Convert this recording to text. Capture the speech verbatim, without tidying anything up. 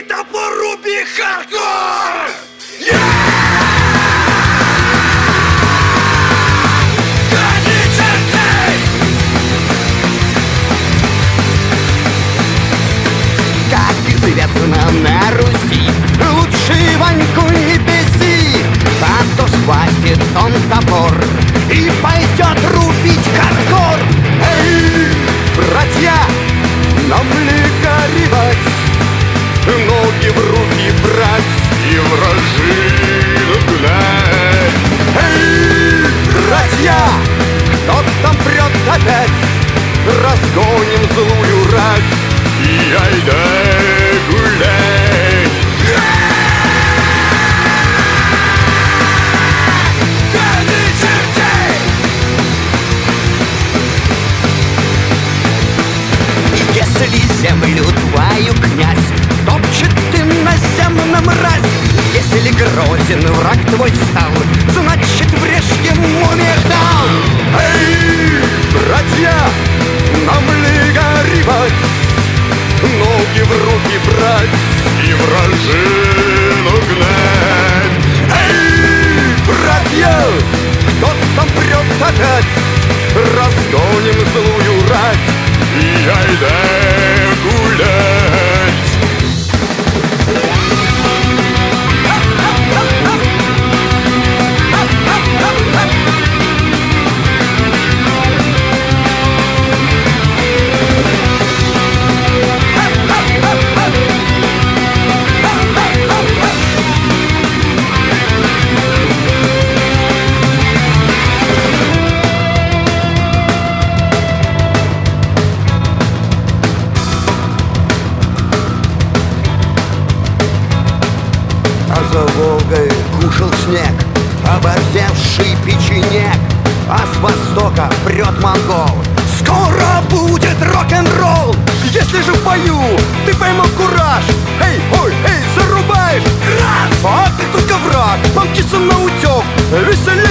топор, руби хардкор! Как известно на Руси, лучше Ваньку не беси, а то схватит он топор и пойдет рубить хардкор. Эй, братья, нам ли горевать, ноги в руки брать и вражину гнать? Эй, братья, кто там прет опять, разгоним злую рать и айда гулять. Если землю твою князь топчет ты на земном мразь, если грозен враг твой стал, значит врежь ему металл. Эй, братья, нам ли горевать, ноги в руки брать и вражину гнать? Эй, братья, кто там прет опять, разгоним злую рать и айда гулять. За Волгой кушал снег оборзевший печенек, а с востока прет монгол. Скоро будет рок-н-ролл. Если же в бою ты поймал кураж, эй, ой, эй, зарубаешь крас, а ты только враг, помчится на утек, веселее.